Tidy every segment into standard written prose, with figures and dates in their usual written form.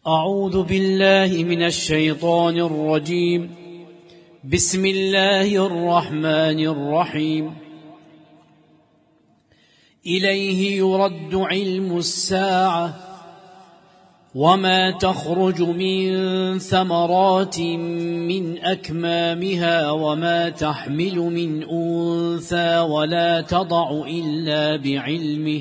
أعوذ بالله من الشيطان الرجيم. بسم الله الرحمن الرحيم. إليه يرد علم الساعة وما تخرج من ثمرات من أكمامها وما تحمل من أنثى ولا تضع إلا بعلمه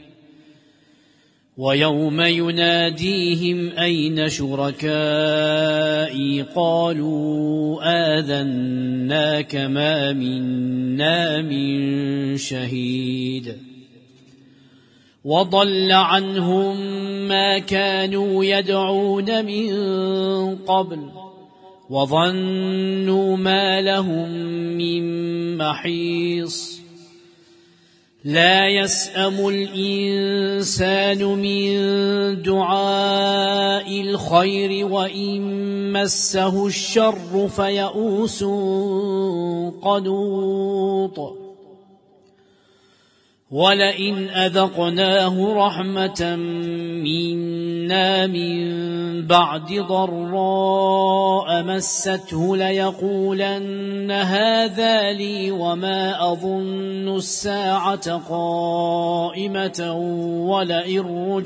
ويوم يناديهم أين شركائي قالوا آذناك ما منا من شهيد وضل عنهم ما كانوا يدعون من قبل وظنوا ما لهم من محيص لا يسأم الإنسان من دعاء الخير وإن مسه الشر فيئوس قنوط ولئن أذقناه رحمة منا من بعد ضراء مسته ليقولن هذا لي وما أظن الساعة قائمة ولئن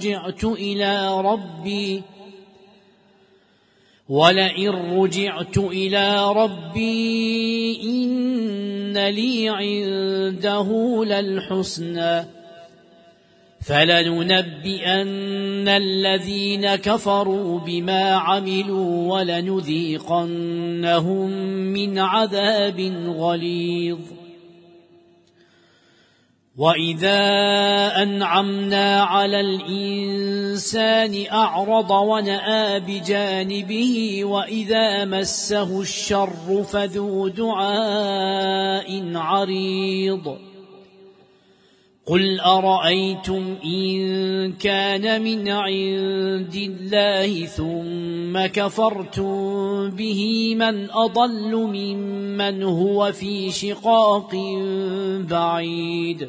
رجعت إلى ربي إن لي عنده للحسنى فلننبئن الذين كفروا بما عملوا ولنذيقنهم من عذاب غليظ وإذا أنعمنا على الإنسان أعرض ونأى بجانبه وإذا مسه الشر فذو دعاء عريض قل أرأيتم إن كان من عند الله ثم كفرتم به من أضل ممن هو في شقاق بعيد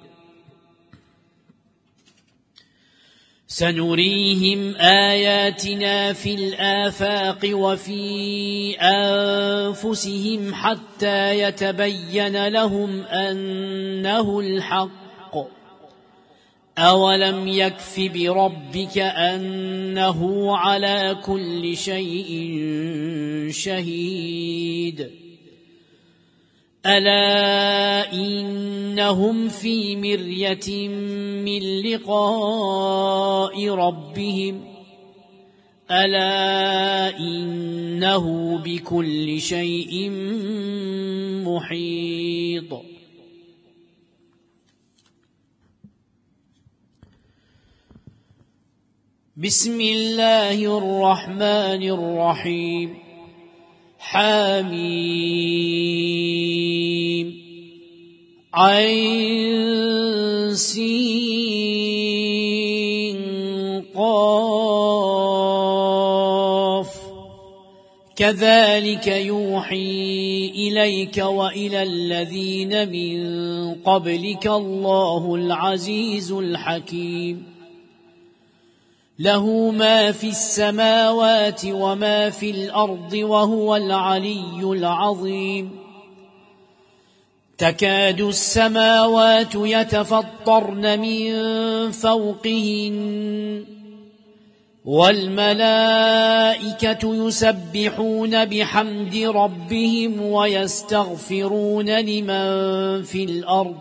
سنريهم آياتنا في الآفاق وفي أنفسهم حتى يتبين لهم أنه الحق أولم يكف بربك أنه على كل شيء شهيد ألا إنهم في مرية من لقاء ربهم ألا إنه بكل شيء محيط بسم الله الرحمن الرحيم حميم عين سين قاف كذلك يوحي إليك وإلى الذين من قبلك الله العزيز الحكيم له ما في السماوات وما في الأرض وهو العلي العظيم تكاد السماوات يتفطرن من فوقهن والملائكة يسبحون بحمد ربهم ويستغفرون لمن في الأرض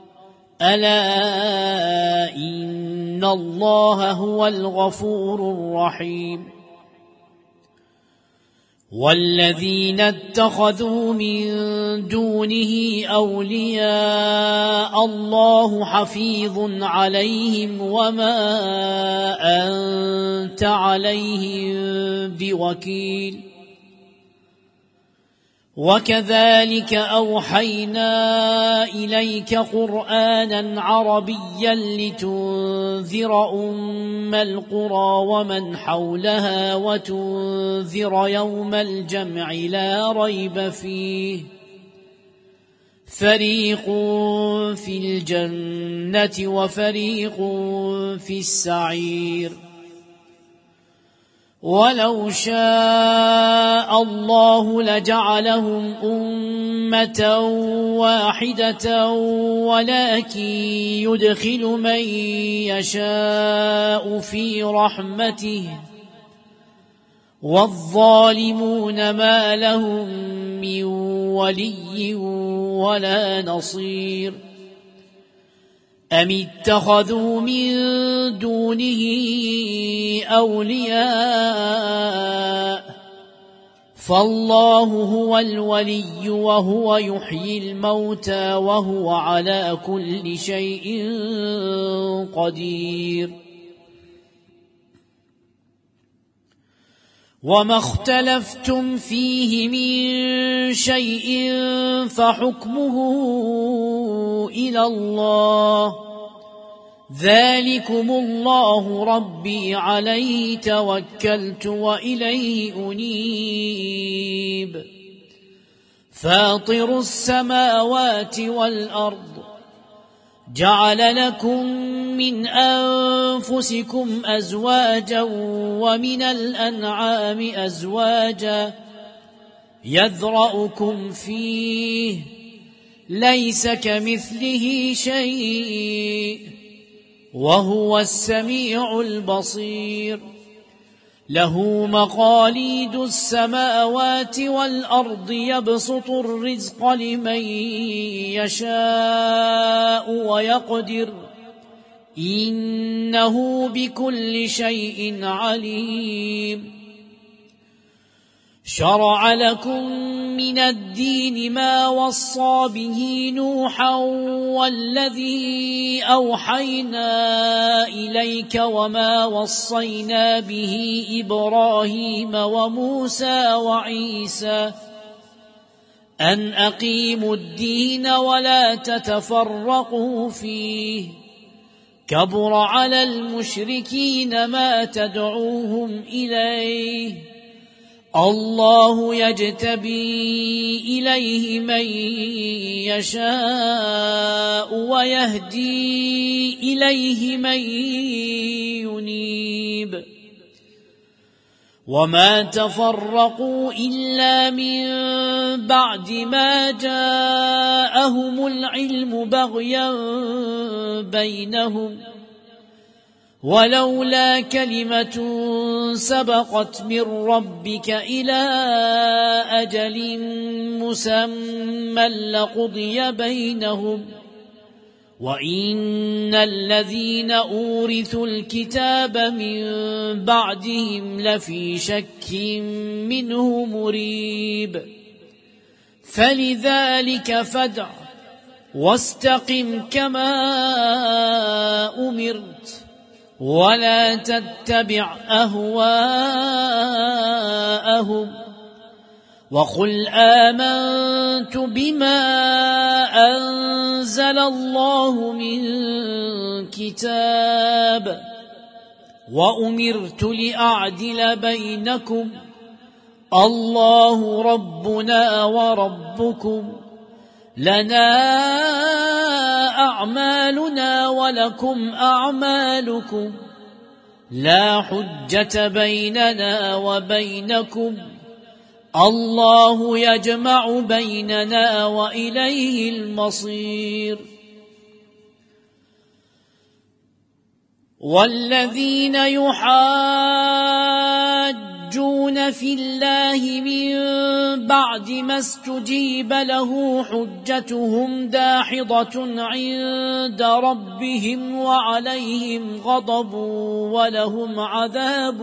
ألا إن الله هو الغفور الرحيم والذين اتخذوا من دونه أولياء الله حفيظ عليهم وما أنت عليهم بوكيل وكذلك أوحينا إليك قرآنا عربيا لتنذر أم القرى ومن حولها وتنذر يوم الجمع لا ريب فيه فريق في الجنة وفريق في السعير ولو شاء الله لجعلهم أمة واحدة ولكن يدخل من يشاء في رحمته والظالمون ما لهم من ولي ولا نصير أم اتخذوا من دونه أولياء فالله هو الولي وهو يحيي الموتى وهو على كل شيء قدير وما اختلفتم فيه من شيء فحكمه إلى الله ذلكم الله ربي عليه توكلت وإليه أنيب فاطر السماوات والأرض جعل لكم من أنفسكم أزواجا ومن الأنعام أزواجا يذرأكم فيه ليس كمثله شيء وهو السميع البصير له مقاليد السماوات والأرض يبسط الرزق لمن يشاء ويقدر إنه بكل شيء عليم شرع لكم من الدين ما وصى به نوحا والذي أوحينا إليك وما وصينا به إبراهيم وموسى وعيسى أن أقيموا الدين ولا تتفرقوا فيه كبر على المشركين ما تدعوهم إليه الله يجتبي إليه من يشاء ويهدي إليه من ينيب وما تفرقوا إلا من بعد ما جاءهم العلم بغيا بينهم ولولا كلمة سبقت من ربك إلى أجل مسمى لقضي بينهم وإن الذين أورثوا الكتاب من بعدهم لفي شك منه مريب فلذلك فادع واستقم كما أمرت ولا تتبع أهواءهم وقل آمنت بما أنزل الله من كتاب وأمرت لأعدل بينكم الله ربنا وربكم لنا أعمالنا ولكم أعمالكم لا حجة بيننا وبينكم الله يجمع بيننا وإليه المصير والذين يحاجون في الله من بعد ما استجيب له حجتهم داحضة عند ربهم وعليهم غضب ولهم عذاب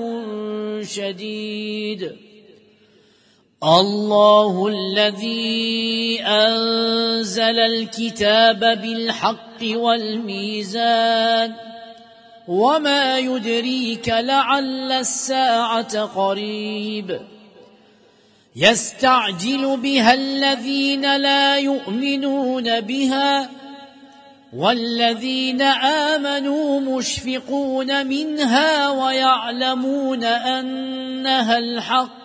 شديد الله الذي أنزل الكتاب بالحق والميزان وما يدريك لعل الساعة قريب يستعجل بها الذين لا يؤمنون بها والذين آمنوا مشفقون منها ويعلمون أنها الحق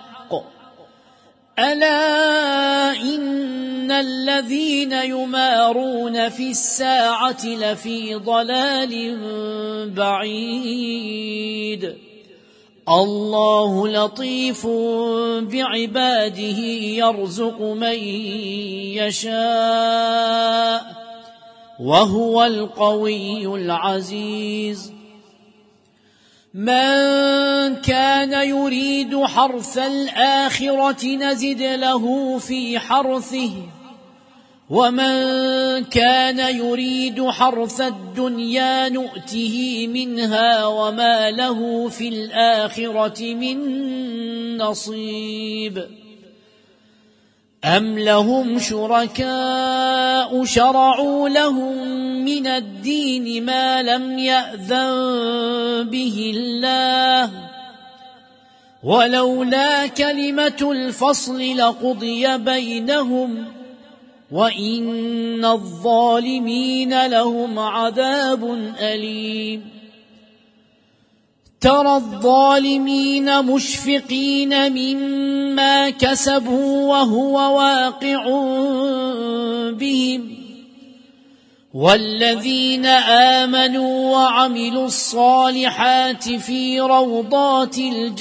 ألا إن الذين يمارون في الساعة لفي ضلال بعيد الله لطيف بعباده يرزق من يشاء وهو القوي العزيز من كان يريد حرث الآخرة نزد له في حرثه ومن كان يريد حرث الدنيا نؤته منها وما له في الآخرة من نصيب أم لهم شركاء شرعوا لهم من الدين ما لم يأذن به الله ولولا كلمة الفصل لقضي بينهم وإن الظالمين لهم عذاب أليم ترى الظالمين مشفقين مما كسبوا وهو واقع بهم والذين آمنوا وعملوا الصالحات في روضات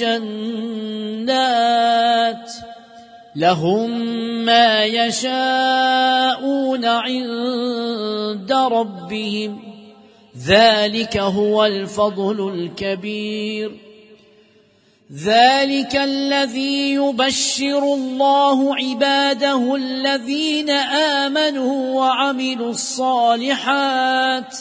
الجنات لهم ما يشاءون عند ربهم ذلك هو الفضل الكبير ذلك الذي يبشر الله عباده الذين آمنوا وعملوا الصالحات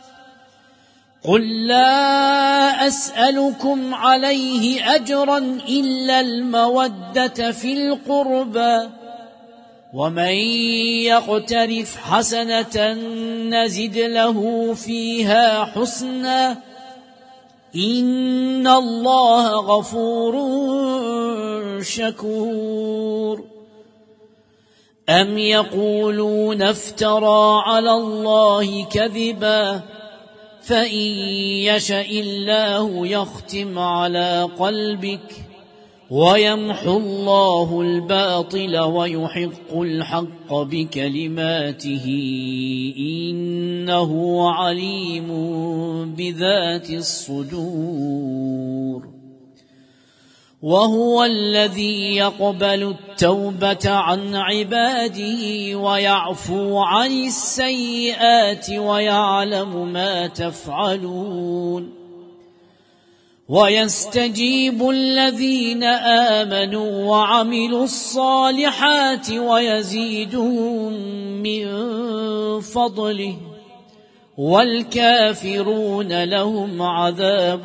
قل لا أسألكم عليه أجرا إلا المودة في القربى ومن يقترف حسنة نزد له فيها حسنا إن الله غفور شكور أم يقولون افترى على الله كذبا فإن يشأ الله يختم على قلبك ويمحو الله الباطل ويحق الحق بكلماته إنه عليم بذات الصدور وهو الذي يقبل التوبة عن عباده ويعفو عن السيئات ويعلم ما تفعلون ويستجيب الذين آمنوا وعملوا الصالحات ويزيدهم من فضله والكافرون لهم عذاب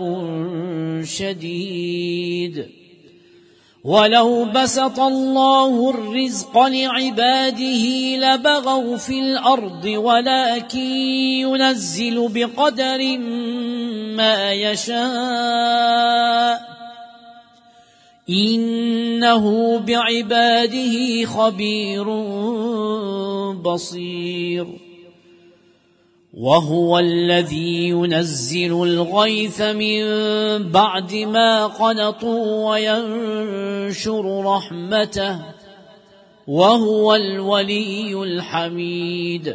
شديد ولو بسط الله الرزق لعباده لبغوا في الأرض ولكن ينزل بقدر ما يشاء إنه بعباده خبير بصير وهو الذي ينزل الغيث من بعد ما قنطوا وينشر رحمته وهو الولي الحميد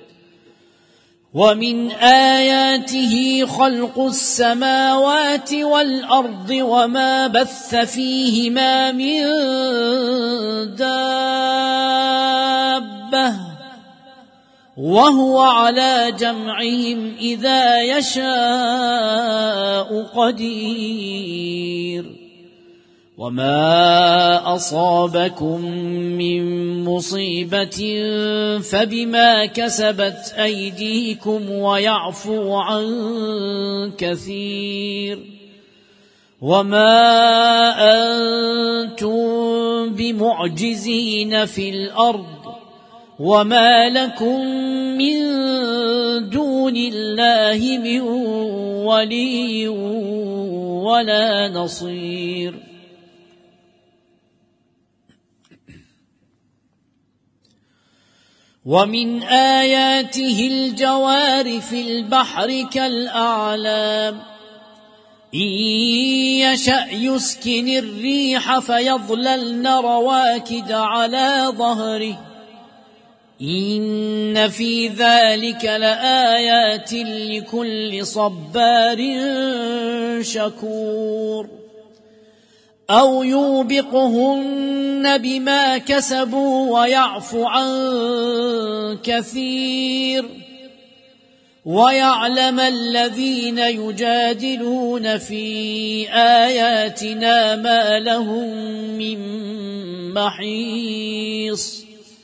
ومن آياته خلق السماوات والأرض وما بث فيهما من دابة وهو على جمعهم إذا يشاء قدير وما أصابكم من مصيبة فبما كسبت أيديكم ويعفو عن كثير وما أنتم بمعجزين في الأرض وما لكم من دون الله من ولي ولا نصير ومن آياته الجوار في البحر كالأعلام إن يشأ يسكن الريح فيظللن رواكد على ظهره إن في ذلك لآيات لكل صبار شكور أو يوبقهن بما كسبوا ويعفو عن كثير ويعلم الذين يجادلون في آياتنا ما لهم من محيص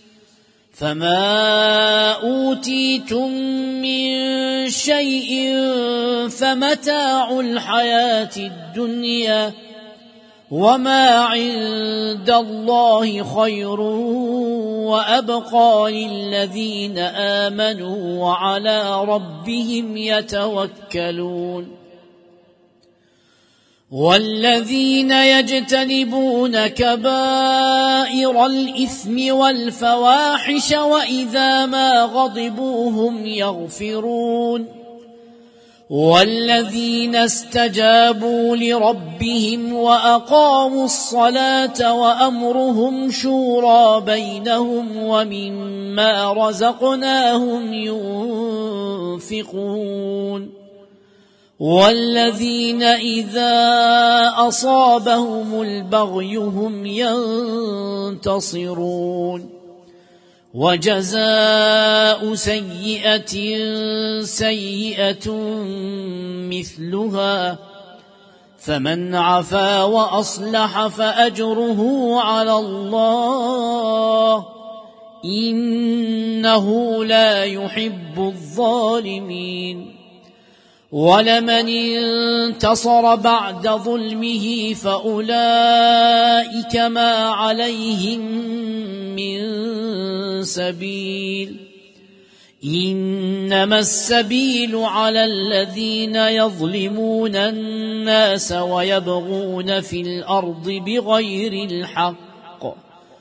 فما أوتيتم من شيء فمتاع الحياة الدنيا وما عند الله خير وأبقى للذين آمنوا وعلى ربهم يتوكلون والذين يجتنبون كبائر الإثم والفواحش وإذا ما غضبوا هم يغفرون والذين استجابوا لربهم وأقاموا الصلاة وأمرهم شورى بينهم ومما رزقناهم ينفقون والذين إذا أصابهم البغي هم ينتصرون وجزاء سيئة سيئة مثلها فمن عفا وأصلح فأجره على الله إنه لا يحب الظالمين ولمن انتصر بعد ظلمه فأولئك ما عليهم من سبيل إنما السبيل على الذين يظلمون الناس ويبغون في الأرض بغير الحق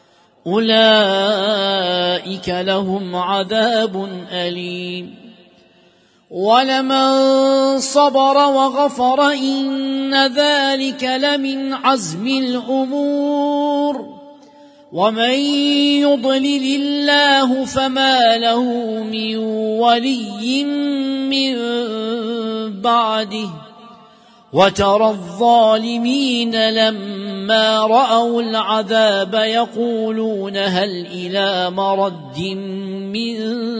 أولئك لهم عذاب أليم ولمن صبر وغفر إن ذلك لمن عزم الأمور ومن يضلل الله فما له من ولي من بعده وترى الظالمين لما رأوا العذاب يقولون هل إلى مرد من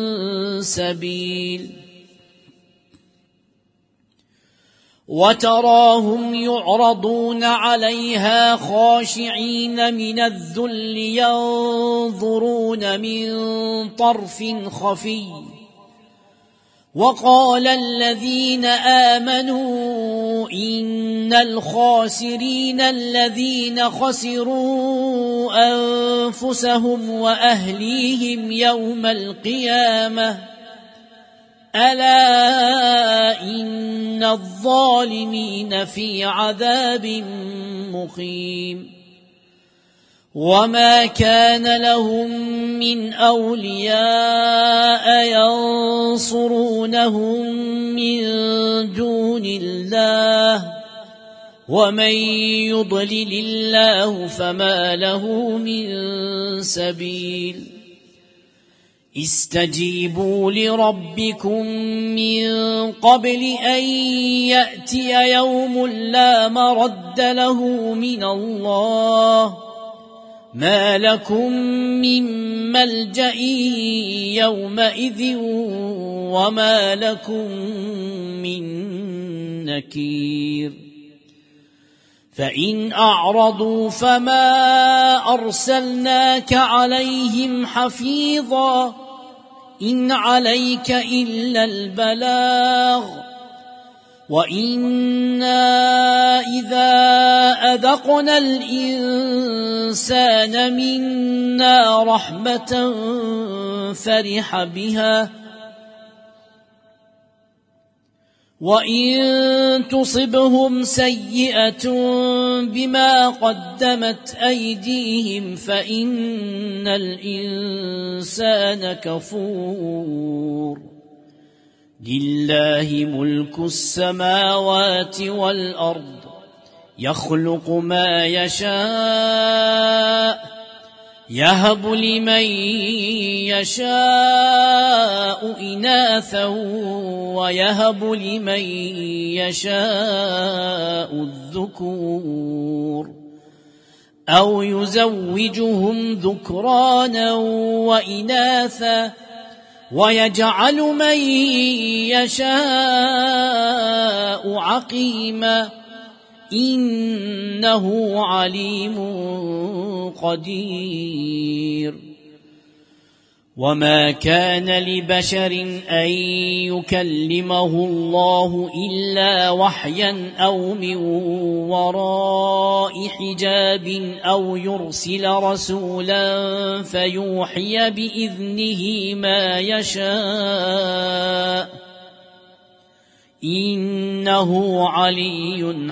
سبيل وتراهم يعرضون عليها خاشعين من الذل ينظرون من طرف خفي وقال الذين آمنوا إن الخاسرين الذين خسروا أنفسهم وأهليهم يوم القيامة ألا إن الظالمين في عذاب مقيم وما كان لهم من أولياء ينصرونهم من دون الله ومن يضلل الله فما له من سبيل استجيبوا لربكم من قبل أن يأتي يوم لا مرد له من الله ما لكم من ملجأ يومئذ وما لكم من نكير فإن أعرضوا فما أرسلناك عليهم حفيظا إن عليك إلا البلاغ وإنا إذا أذقنا الإنسان منا رحمة فرح بها وإن تصبهم سيئة بما قدمت أيديهم فإن الإنسان كفور لله ملك السماوات والأرض يخلق ما يشاء يهب لمن يشاء إناثا ويهب لمن يشاء الذكور أو يزوجهم ذكرانا وإناثا ويجعل من يشاء عقيما إنه عليم قدير. وما كان لبشر أن يكلمه الله إلا وحيا أو من وراء حجاب أو يرسل رسولا فيوحي بإذنه ما يشاء إنه علي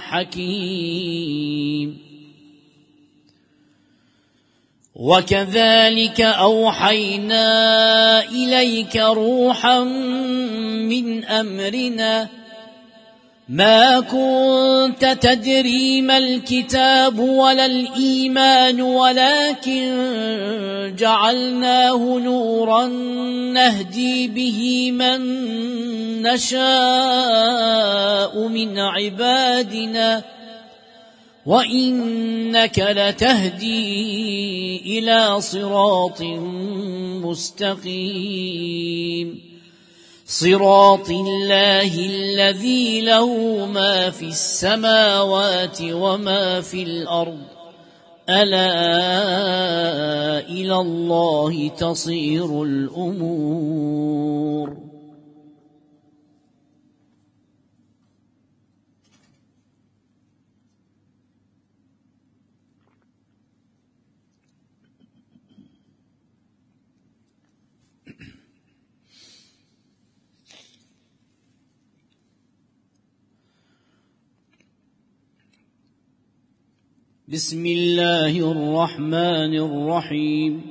حكيم. وكذلك أوحينا إليك روحا من أمرنا ما كنت تدري ما الكتاب ولا الإيمان ولكن جعلناه نورا نهدي به من نشاء من عبادنا وإنك لتهدي إلى صراط مستقيم صراط الله الذي له ما في السماوات وما في الأرض ألا إلى الله تصير الأمور. بسم الله الرحمن الرحيم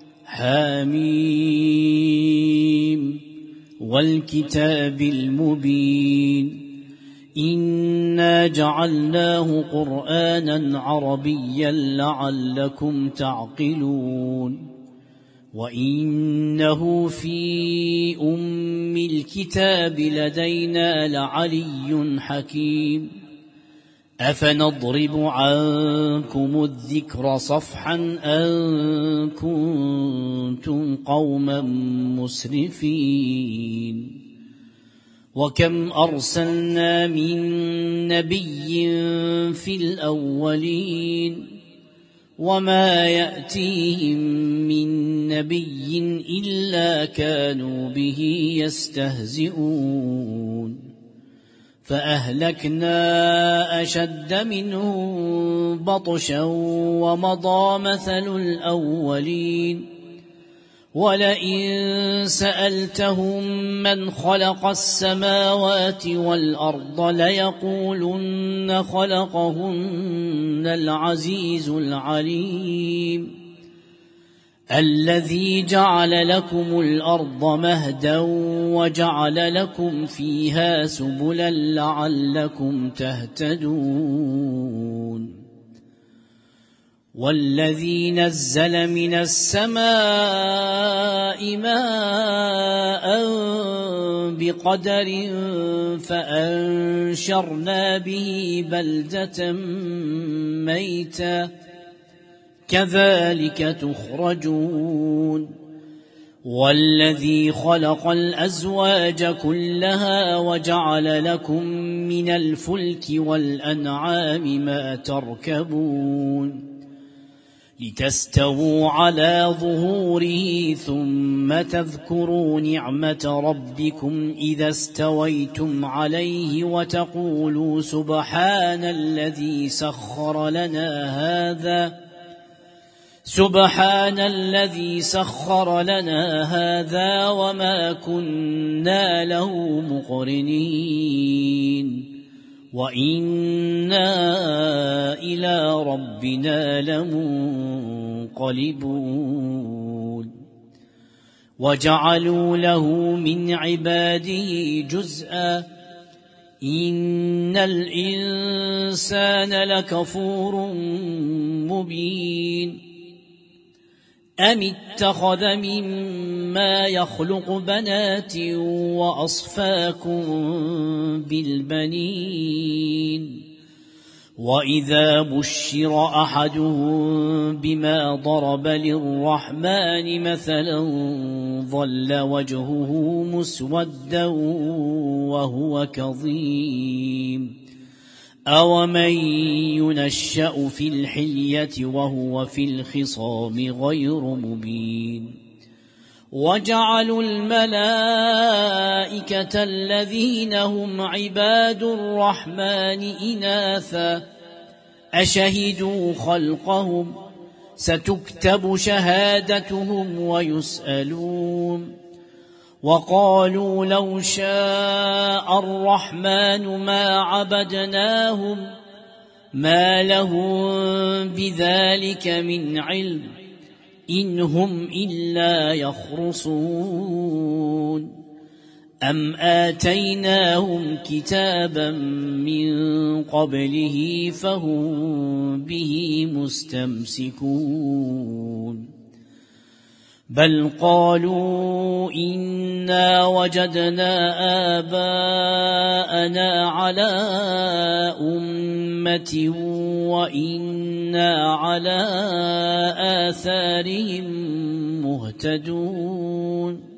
حميم والكتاب المبين إنا جعلناه قرآنا عربيا لعلكم تعقلون وإنه في أم الكتاب لدينا لعلي حكيم. أفنضرب عنكم الذكر صفحا أن كنتم قوما مسرفين وكم أرسلنا من نبي في الأولين وما يأتيهم من نبي إلا كانوا به يستهزئون فأهلكنا أشد منهم بطشا ومضى مثل الأولين ولئن سألتهم من خلق السماوات والأرض ليقولن خلقهن العزيز العليم الذي جعل لكم الأرض مهدا وجعل لكم فيها سبلا لعلكم تهتدون والذي نزل من السماء ماء بقدر فأنشرنا به بلدة ميتا كذلك تخرجون والذي خلق الأزواج كلها وجعل لكم من الفلك والأنعام ما تركبون لتستووا على ظهوره ثم تذكروا نعمة ربكم إذا استويتم عليه وتقولوا سبحان الذي سخر لنا هذا وما كنا له مقرنين وإنا إلى ربنا لمنقلبون وجعلوا له من عباده جزءا إن الإنسان لكفور مبين أم اتخذ مما يخلق بنات وأصفاكم بالبنين وإذا بشر أحدهم بما ضرب للرحمن مثلا ظل وجهه مسودا وهو كظيم أومن ينشأ في الحلية وهو في الخصام غير مبين وجعلوا الملائكة الذين هم عباد الرحمن إناثا أشهدوا خلقهم ستكتب شهادتهم ويسألون وقالوا لو شاء الرحمن ما عبدناهم ما لهم بذلك من علم إن هم إلا يخرصون أم آتيناهم كتابا من قبله فهم به مستمسكون بل قالوا إنا وجدنا آباءنا على أمة وإنا على آثارهم مهتدون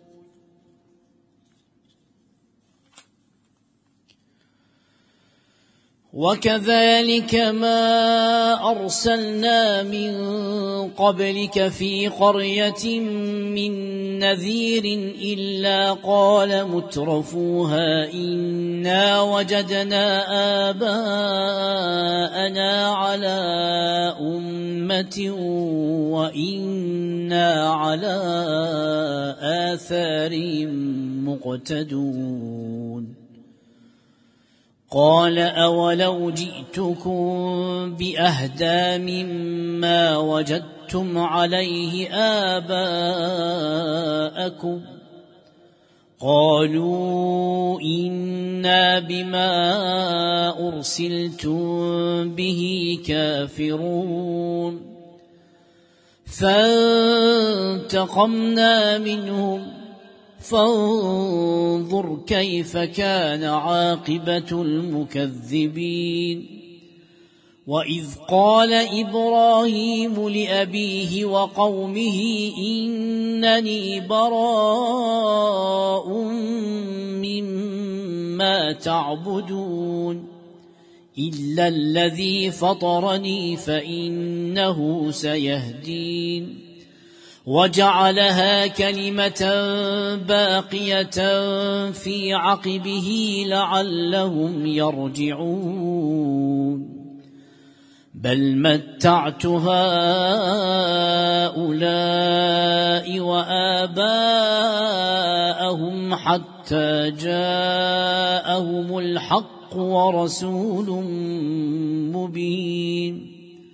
وكذلك ما أرسلنا من قبلك في قرية من نذير إلا قال مترفوها إنا وجدنا آباءنا على أمة وإنا على آثارهم مقتدون قال أولو جئتكم بأهدى مما وجدتم عليه آباءكم قالوا إنا بما أرسلتم به كافرون فانتقمنا منهم فانظر كيف كان عاقبة المكذبين وإذ قال إبراهيم لأبيه وقومه إنني براء مما تعبدون إلا الذي فطرني فإنه سيهدين وجعلها كلمة باقية في عقبه لعلهم يرجعون بل متعت هؤلاء وآباءهم حتى جاءهم الحق ورسول مبين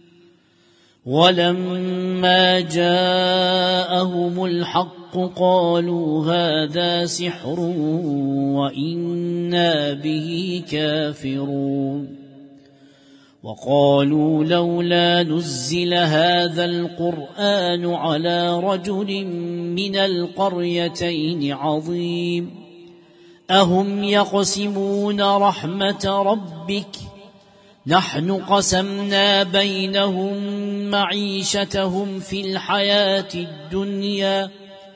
ولما جاءهم الحق قالوا هذا سحر وإنا به كافرون وقالوا لولا نزل هذا القرآن على رجل من القريتين عظيم أهم يقسمون رحمة ربك نحن قسمنا بينهم معيشتهم في الحياة الدنيا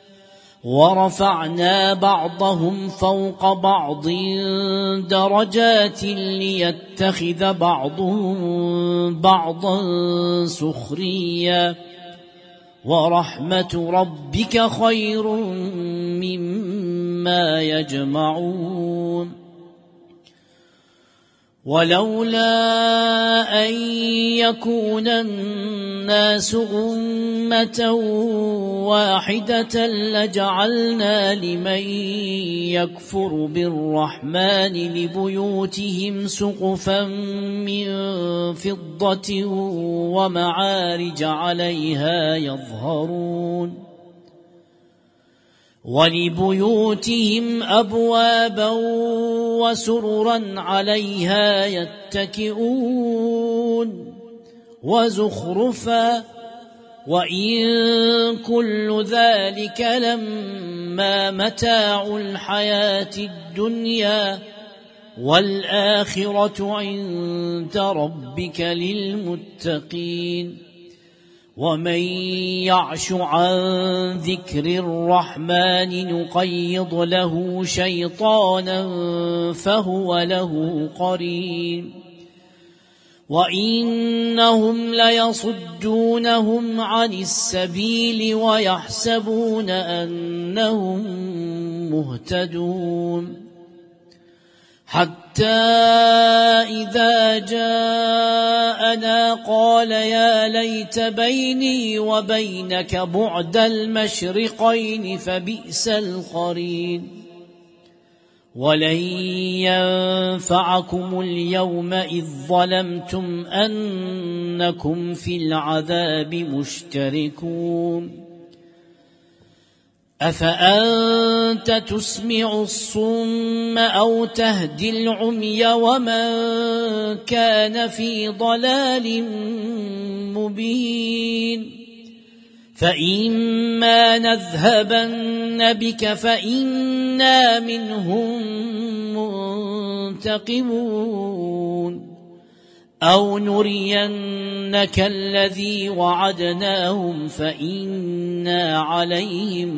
ورفعنا بعضهم فوق بعض درجات ليتخذ بعضهم بعضا سخريا ورحمة ربك خير مما يجمعون ولولا أن يكون الناس أمة واحدة لجعلنا لمن يكفر بالرحمن لبيوتهم سقفا من فضة ومعارج عليها يظهرون ولبيوتهم أبوابا وسررا عليها يتكئون وزخرفا وإن كل ذلك لما متاع الحياة الدنيا والآخرة عند ربك للمتقين ومن يعش عن ذكر الرحمن نقيض له شيطانا فهو له قرين وإنهم ليصدونهم عن السبيل ويحسبون أنهم مهتدون حتى إذا جاءنا قال يا ليت بيني وبينك بعد المشرقين فبئس القرين ولن ينفعكم اليوم إذ ظلمتم أنكم في العذاب مشتركون أفأنت تسمع الصم أو تهدي العمي ومن كان في ضلال مبين فإما نذهبن بك فإنا منهم منتقمون أو نرينك الذي وعدناهم فإنا عليهم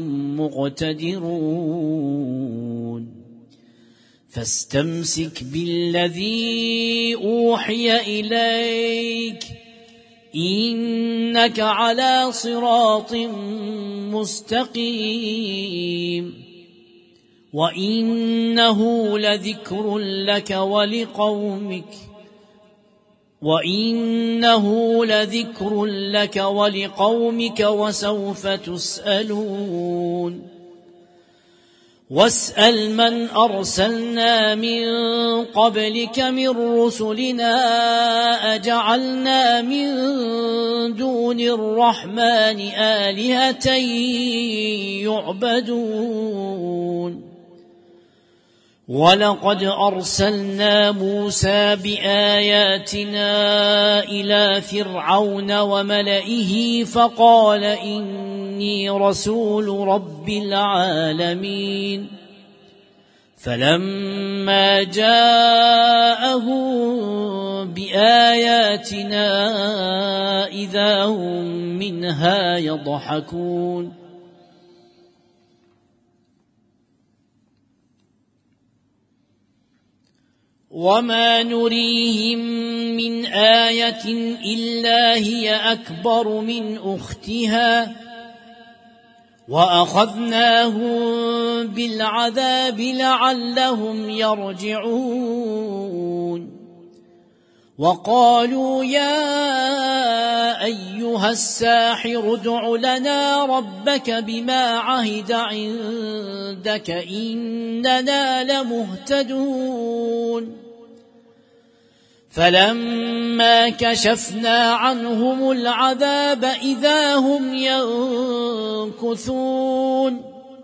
مقتدرون فاستمسك بالذي أوحي إليك إنك على صراط مستقيم وإنه لذكر لك ولقومك وسوف تسألون واسأل من أرسلنا من قبلك من رسلنا أجعلنا من دون الرحمن آلهة يعبدون ولقد أرسلنا موسى بآياتنا إلى فرعون وملئه فقال إني رسول رب العالمين فلما جاءهم بآياتنا إذا هم منها يضحكون وما نريهم من آية إلا هي أكبر من أختها وأخذناهم بالعذاب لعلهم يرجعون وقالوا يا أيها الساحر ادع لنا ربك بما عهد عندك إننا لمهتدون فلما كشفنا عنهم العذاب إذا هم ينكثون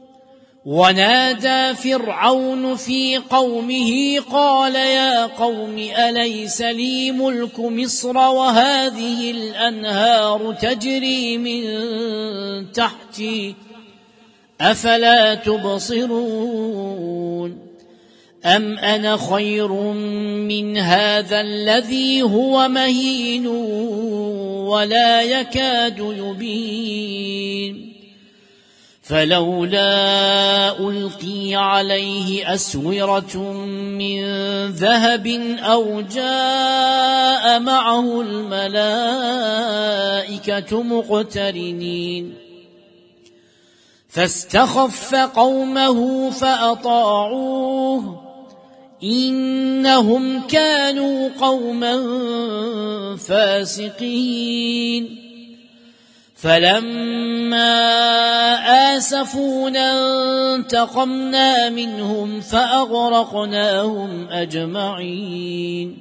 ونادى فرعون في قومه قال يا قوم أليس لي ملك مصر وهذه الأنهار تجري من تحتي أفلا تبصرون أم أنا خير من هذا الذي هو مهين ولا يكاد يبين فلولا ألقي عليه أسورة من ذهب أو جاء معه الملائكة مقترنين فاستخف قومه فأطاعوه إنهم كانوا قوما فاسقين فلما آسفونا انتقمنا منهم فأغرقناهم أجمعين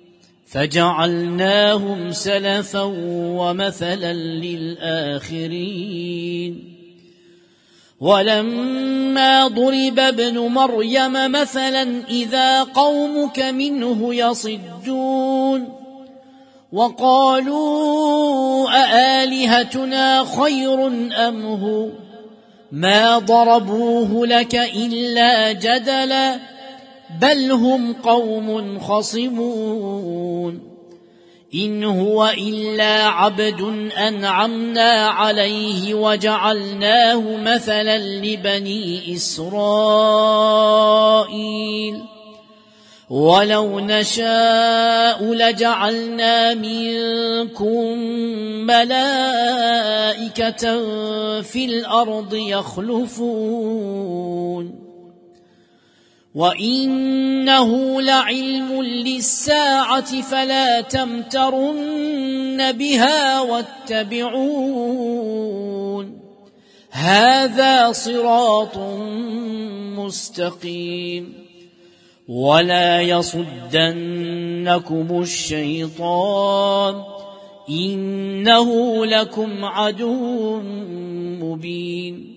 فجعلناهم سلفا ومثلا للآخرين ولما ضرب ابن مريم مثلا إذا قومك منه يصدون وقالوا أآلهتنا خير أم هو ما ضربوه لك إلا جدلا بل هم قوم خصمون إن هو إلا عبد أنعمنا عليه وجعلناه مثلا لبني إسرائيل ولو نشاء لجعلنا منكم ملائكة في الأرض يخلفون وإنه لعلم للساعة فلا تمترن بها واتبعون هذا صراط مستقيم ولا يصدنكم الشيطان إنه لكم عدو مبين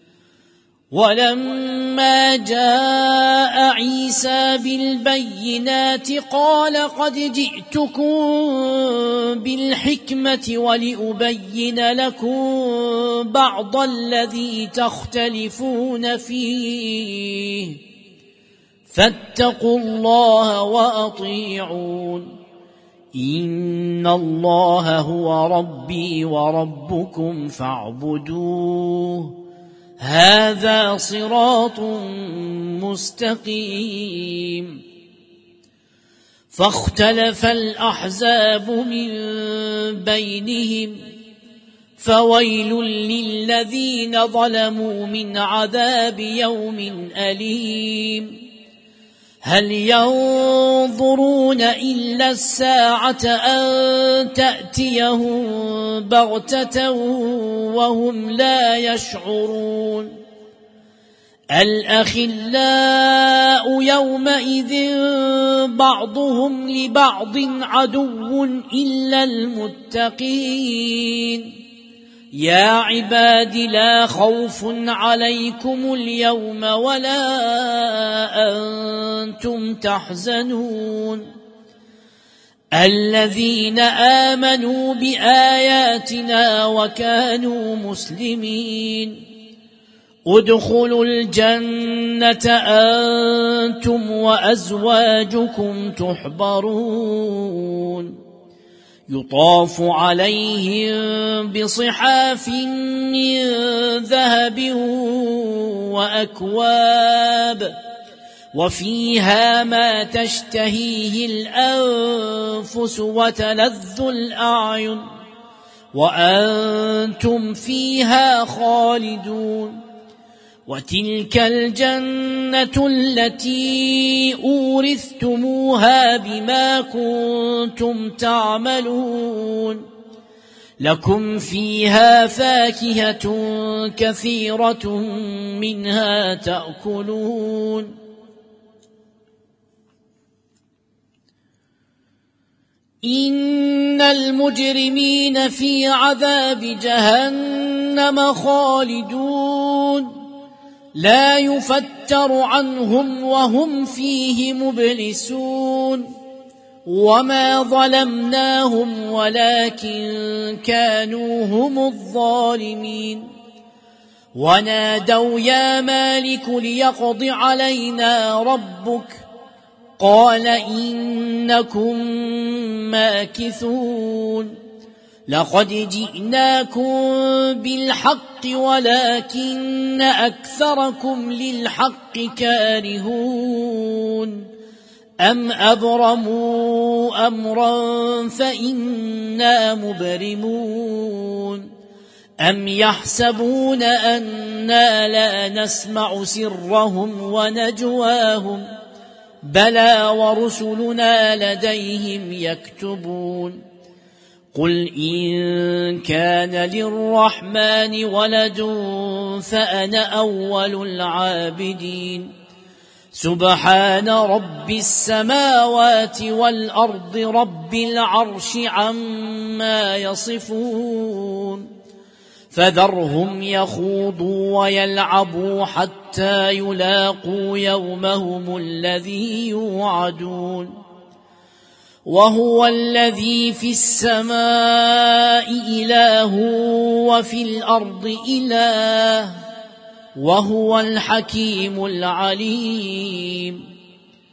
ولما جاء عيسى بالبينات قال قد جئتكم بالحكمة ولأبين لكم بعض الذي تختلفون فيه فاتقوا الله وأطيعون إن الله هو ربي وربكم فاعبدوه هذا صراط مستقيم فاختلف الأحزاب من بينهم فويل للذين ظلموا من عذاب يوم أليم هل ينظرون إلا الساعة أن تأتيهم بغتة وهم لا يشعرون الأخلاء يومئذ بعضهم لبعض عدو إلا المتقين يا عباد لا خوف عليكم اليوم ولا أنتم تحزنون الذين آمنوا بآياتنا وكانوا مسلمين ادخلوا الجنة أنتم وأزواجكم تحبرون يطاف عليهم بصحاف من ذهب وأكواب وفيها ما تشتهيه الأنفس وتلذ الأعين وأنتم فيها خالدون وتلك الجنة التي أورثتموها بما كنتم تعملون لكم فيها فاكهة كثيرة منها تأكلون إن المجرمين في عذاب جهنم خالدون لا يفتر عنهم وهم فيه مبلسون وما ظلمناهم ولكن كانوا هم الظالمين ونادوا يا مالك ليقض علينا ربك قال إنكم ماكثون لقد جئناكم بالحق ولكن أكثركم للحق كارهون أم أبرموا أمرا فإنا مبرمون أم يحسبون أنا لا نسمع سرهم ونجواهم بلى ورسلنا لديهم يكتبون قل إن كان للرحمن ولد فأنا أول العابدين سبحان رب السماوات والأرض رب العرش عما يصفون فذرهم يخوضوا ويلعبوا حتى يلاقوا يومهم الذي يوعدون وهو الذي في السماء إله وفي الأرض إله وهو الحكيم العليم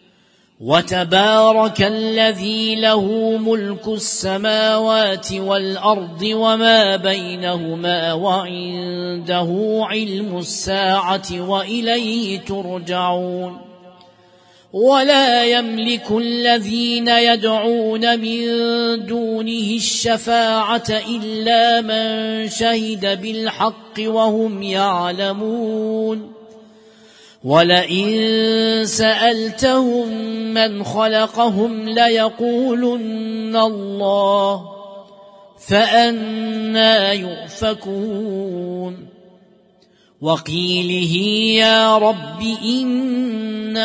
وتبارك الذي له ملك السماوات والأرض وما بينهما وعنده علم الساعة وإليه ترجعون ولا يملك الذين يدعون من دونه الشفاعة إلا من شهد بالحق وهم يعلمون ولئن سألتهم من خلقهم ليقولن الله فأنى يؤفكون وقيله يا رب إن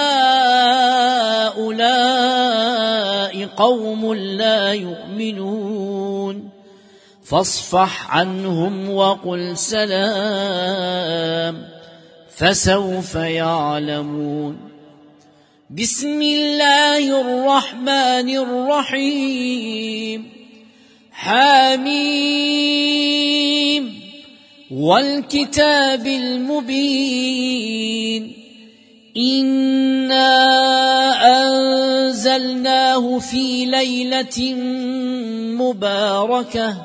هؤلاء قوم لا يؤمنون فاصفح عنهم وقل سلام فسوف يعلمون بسم الله الرحمن الرحيم حميم والكتاب المبين إنا أنزلناه في ليلة مباركة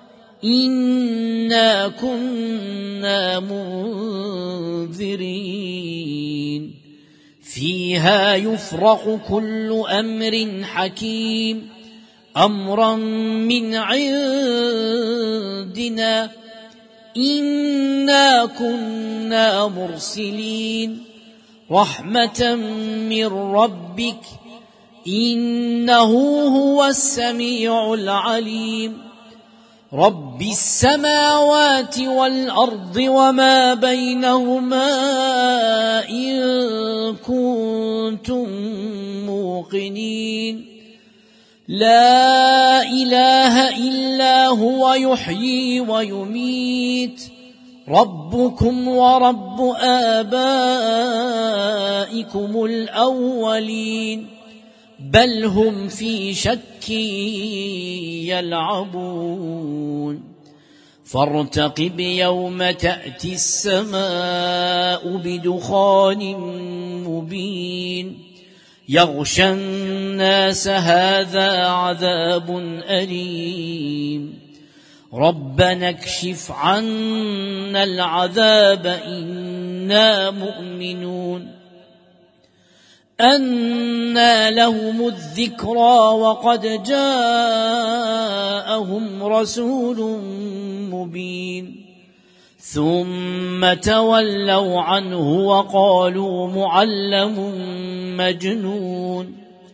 إنا كنا منذرين فيها يفرق كل أمر حكيم أمرا من عندنا إنا كنا مرسلين رحمة من ربك إنه هو السميع العليم رب السماوات والأرض وما بينهما إن كنتم موقنين لا إله إلا هو يحيي ويميت ربكم ورب آبائكم الأولين بل هم في شك يلعبون فارتقب يوم تأتي السماء بدخان مبين يغشى الناس هذا عذاب أليم ربنا اكشف عنا العذاب إنا مؤمنون أنى لهم الذكرى وقد جاءهم رسول مبين ثم تولوا عنه وقالوا معلم مجنون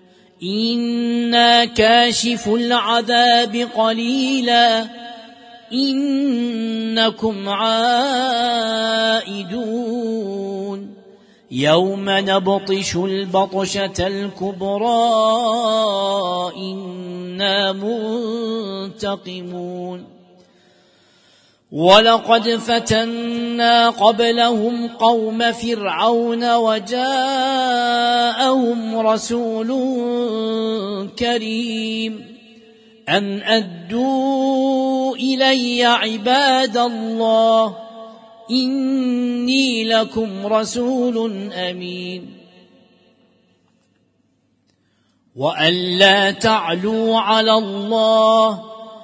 إنا كاشف العذاب قليلا إنكم عائدون يوم نبطش البطشة الكبرى إنا منتقمون ولقد فتنا قبلهم قوم فرعون وجاءهم رسول كريم أن أدوا إلي عباد الله إني لكم رسول أمين وأن لا تعلوا على الله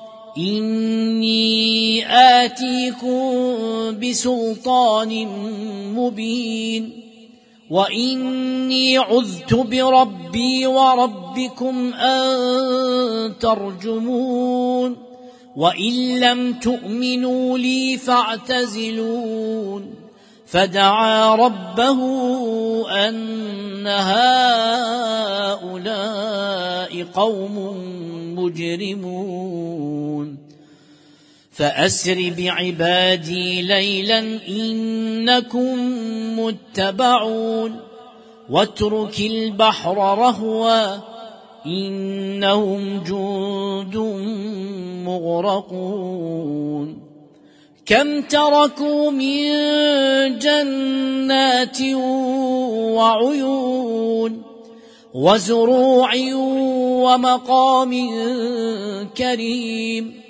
إني آتيكم بسلطان مبين وإني عذت بربي وربكم أن ترجمون وإن لم تؤمنوا لي فاعتزلون فدعا ربه أن هؤلاء قوم مجرمون فأسر بعبادي ليلا إنكم متبعون واترك البحر رهوا إنهم جند مغرقون كم تركوا من جنات وعيون وزروع ومقام كريم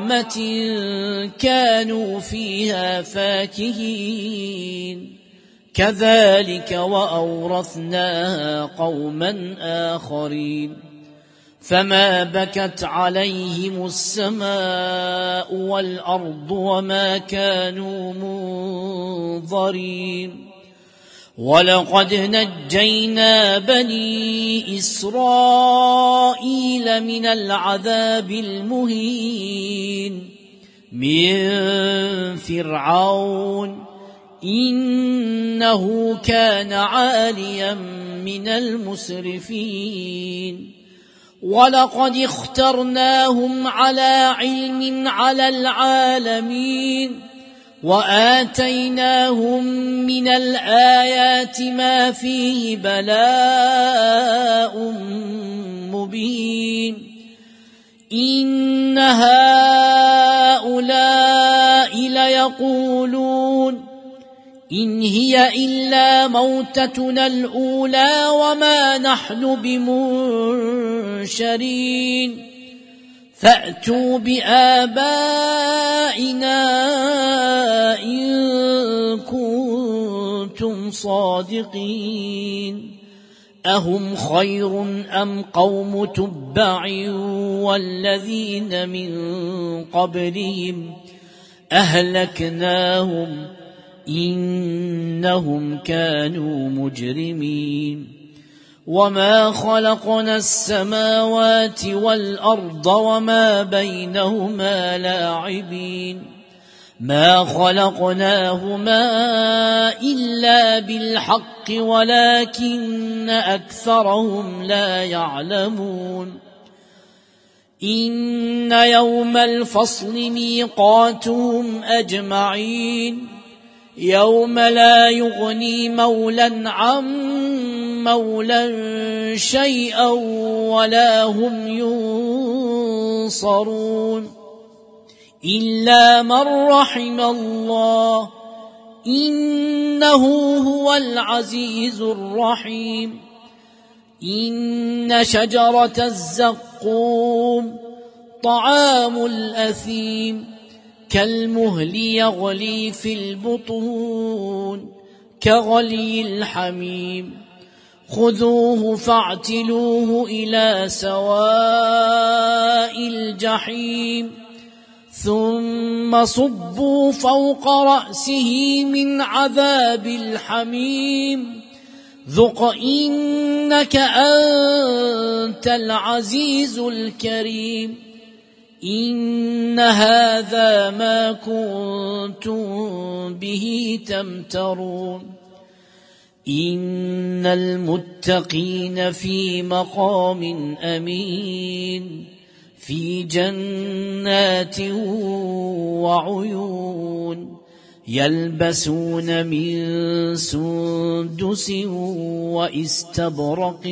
ونعمة كانوا فيها فاكهين كذلك وأورثناها قوما آخرين فما بكت عليهم السماء والأرض وما كانوا منظرين ولقد نجينا بني إسرائيل من العذاب المهين من فرعون إنه كان عاليا من المسرفين ولقد اخترناهم على علم على العالمين وآتيناهم من الآيات ما فيه بلاء مبين إن هؤلاء ليقولون إن هي إلا موتتنا الأولى وما نحن بمنشرين فأتوا بآبائنا إن كنتم صادقين أهم خير أم قوم تبع والذين من قبلهم أهلكناهم إنهم كانوا مجرمين وما خلقنا السماوات والأرض وما بينهما لاعبين ما خلقناهما إلا بالحق ولكن أكثرهم لا يعلمون إن يوم الفصل ميقاتهم أجمعين يوم لا يغني مولا عن مولا شيئا ولا هم ينصرون إلا من رحم الله إنه هو العزيز الرحيم إن شجرة الزقوم طعام الأثيم كالمهل يغلي في البطون كغلي الحميم خذوه فاعتلوه إلى سواء الجحيم ثم صبوا فوق رأسه من عذاب الحميم ذق إنك أنت العزيز الكريم إن هذا ما كنتم به تمترون إن المتقين في مقام أمين في جنات وعيون يلبسون من سندس واستبرق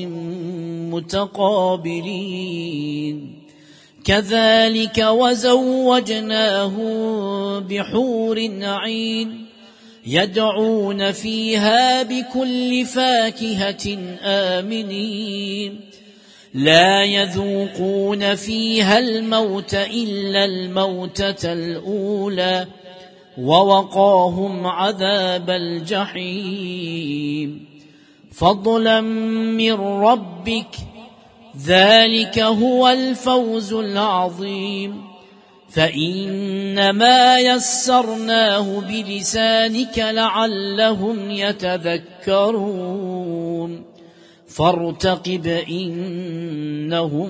متقابلين كذلك وزوجناهم بحور عين يدعون فيها بكل فاكهة آمنين لا يذوقون فيها الموت إلا الموتة الأولى ووقاهم عذاب الجحيم فضلا من ربك ذلك هو الفوز العظيم فإنما يسرناه بلسانك لعلهم يتذكرون فارتقب إنهم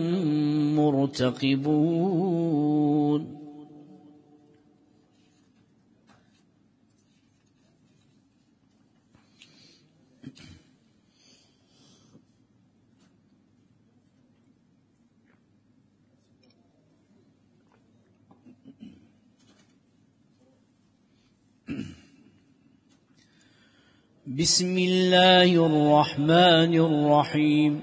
مرتقبون بسم الله الرحمن الرحيم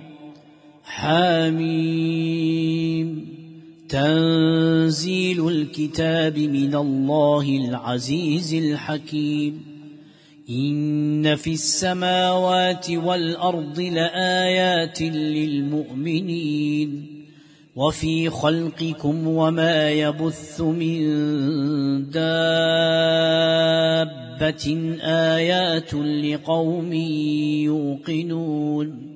حميم تنزيل الكتاب من الله العزيز الحكيم إن في السماوات والأرض لآيات للمؤمنين وفي خلقكم وما يبث من دابة دابة آيات لقوم يوقنون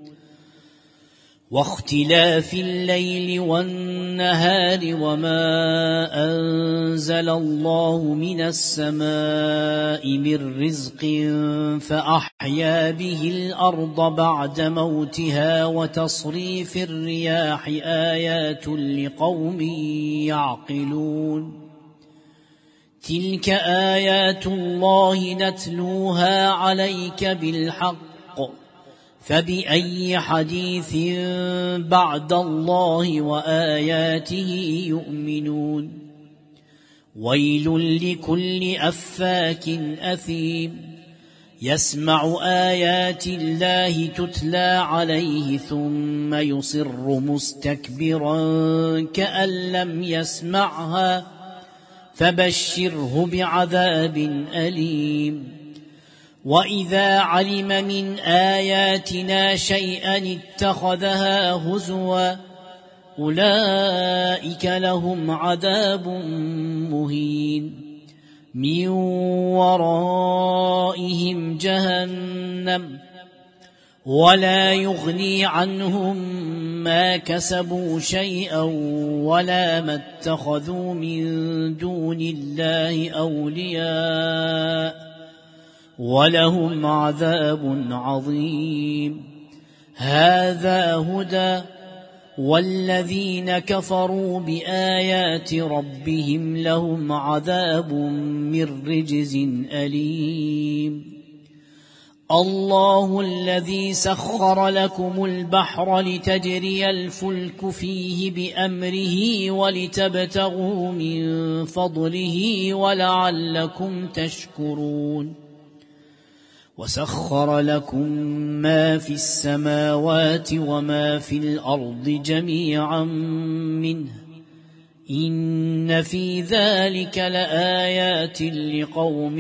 واختلاف الليل والنهار وما أنزل الله من السماء من رزق فأحيا به الأرض بعد موتها وتصريف الرياح آيات لقوم يعقلون تلك آيات الله نتلوها عليك بالحق فبأي حديث بعد الله وآياته يؤمنون ويل لكل أفاك أثيم يسمع آيات الله تتلى عليه ثم يصر مستكبرا كأن لم يسمعها فبشره بعذاب أليم وإذا علم من آياتنا شيئا اتخذها هزوا أولئك لهم عذاب مهين من ورائهم جهنم ولا يغني عنهم ما كسبوا شيئا ولا ما اتخذوا من دون الله أولياء ولهم عذاب عظيم هذا هدى والذين كفروا بآيات ربهم لهم عذاب من رجز أليم الله الذي سخر لكم البحر لتجري الفلك فيه بأمره ولتبتغوا من فضله ولعلكم تشكرون وسخر لكم ما في السماوات وما في الأرض جميعا منه إن في ذلك لآيات لقوم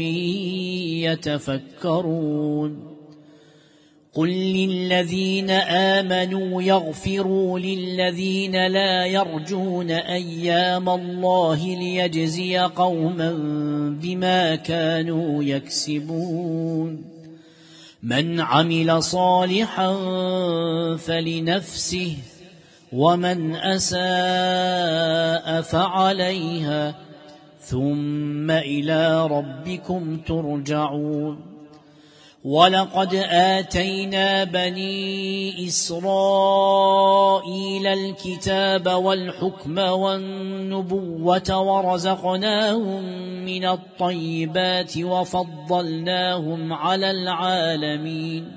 يتفكرون قل للذين آمنوا يغفروا للذين لا يرجون أيام الله ليجزي قوما بما كانوا يكسبون من عمل صالحا فلنفسه ومن أساء فعليها ثم إلى ربكم ترجعون ولقد آتينا بني إسرائيل الكتاب والحكم والنبوة ورزقناهم من الطيبات وفضلناهم على العالمين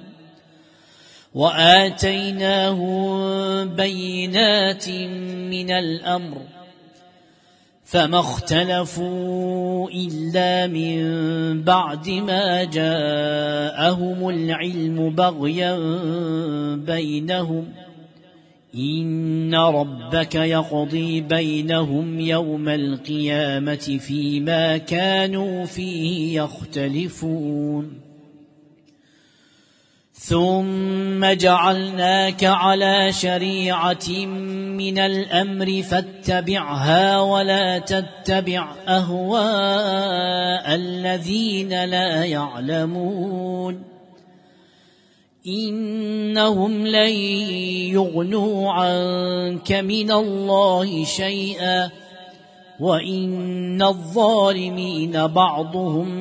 وآتيناهم بينات من الأمر فما اختلفوا إلا من بعد ما جاءهم العلم بغيا بينهم إن ربك يقضي بينهم يوم القيامة فيما كانوا فيه يختلفون ثم جعلناك على شريعة من الأمر فاتبعها ولا تتبع أهواء الذين لا يعلمون إنهم لن يغنوا عنك من الله شيئا وإن الظالمين بعضهم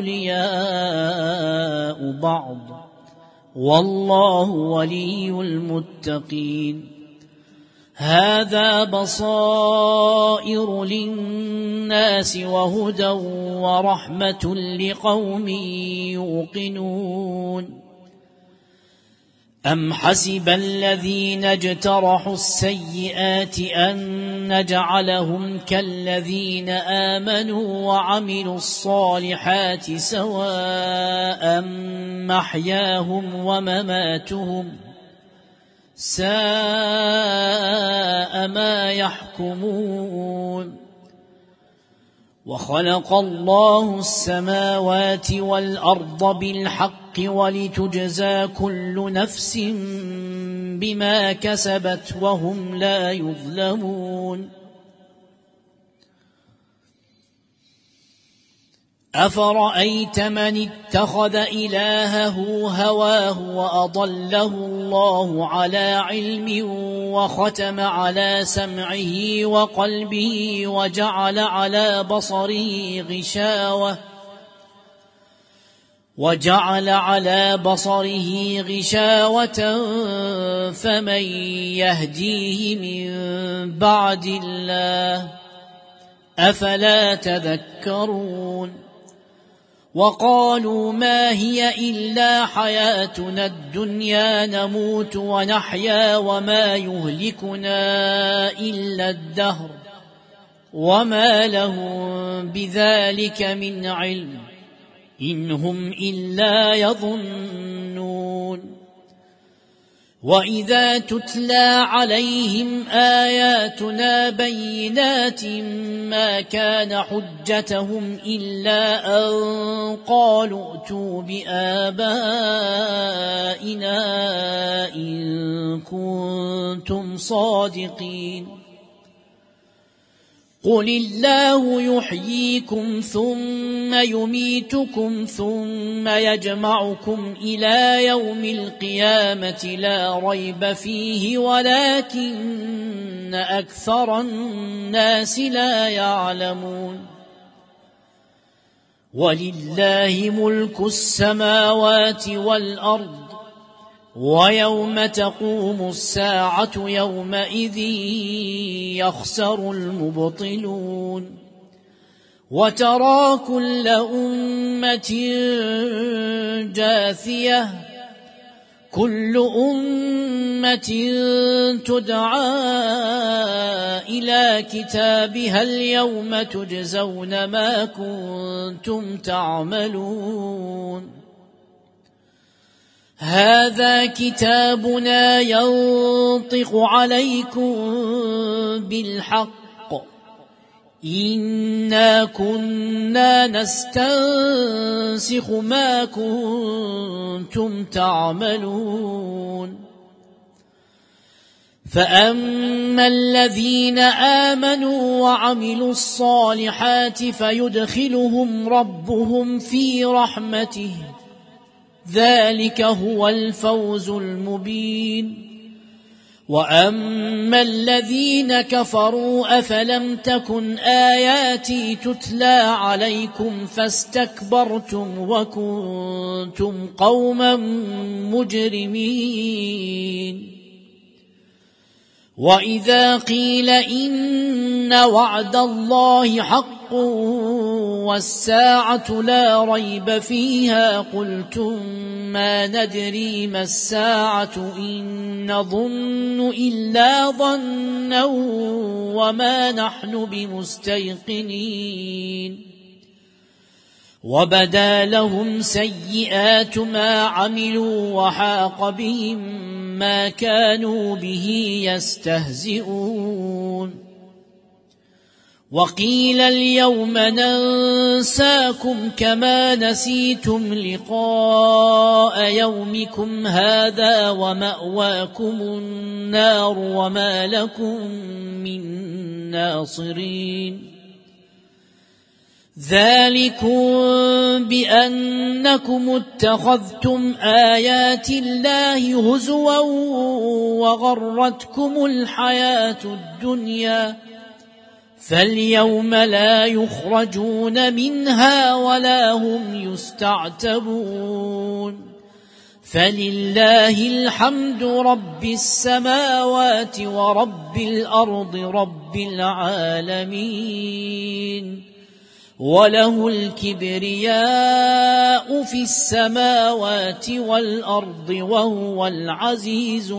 أولياء بعض والله ولي المتقين هذا بصائر للناس وهدى ورحمة لقوم يوقنون أم حسب الذين اجترحوا السيئات أن نجعلهم كالذين آمنوا وعملوا الصالحات سواء محياهم ومماتهم ساء ما يحكمون وخلق الله السماوات والأرض بالحق ولتجزى كل نفس بما كسبت وهم لا يظلمون أفرأيت من اتخذ إلهه هواه وأضله الله على علم وختم على سمعه وقلبه وجعل على بصره غشاوة فمن يهديه من بعد الله أفلا تذكرون وقالوا ما هي إلا حياتنا الدنيا نموت ونحيا وما يهلكنا إلا الدهر وما لهم بذلك من علم إن هم إلا يظنون وإذا تتلى عليهم آياتنا بينات ما كان حجتهم إلا أن قالوا ائتوا بآبائنا إن كنتم صادقين قل الله يحييكم ثم يميتكم ثم يجمعكم إلى يوم القيامة لا ريب فيه ولكن أكثر الناس لا يعلمون ولله ملك السماوات والأرض ويوم تقوم الساعة يومئذ يخسر المبطلون وترى كل أمة جاثية كل أمة تدعى إلى كتابها اليوم تجزون ما كنتم تعملون هذا كتابنا ينطق عليكم بالحق إنا كنا نستنسخ ما كنتم تعملون فأما الذين آمنوا وعملوا الصالحات فيدخلهم ربهم في رحمته ذلك هو الفوز المبين وأما الذين كفروا أفلم تكن آياتي تتلى عليكم فاستكبرتم وكنتم قوما مجرمين وإذا قيل إن وعد الله حق والساعة لا ريب فيها قلتم ما ندري ما الساعة إن نظن إلا ظنا وما نحن بمستيقنين وبدا لهم سيئات ما عملوا وحاق بهم ما كانوا به يستهزئون وقيل اليوم ننساكم كما نسيتم لقاء يومكم هذا ومأواكم النار وما لكم من ناصرين ذلكم بأنكم اتخذتم آيات الله هزوا وغرتكم الحياة الدنيا فاليوم لا يخرجون منها ولا هم يستعتبون فلله الحمد رب السماوات ورب الأرض رب العالمين وله الكبرياء في السماوات والأرض وهو العزيز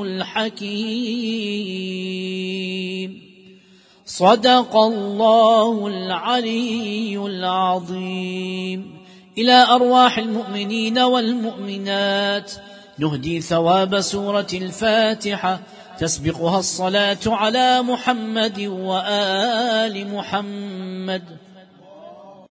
الحكيم صدق الله العلي العظيم. إلى أرواح المؤمنين والمؤمنات نهدي ثواب سورة الفاتحة تسبقها الصلاة على محمد وآل محمد.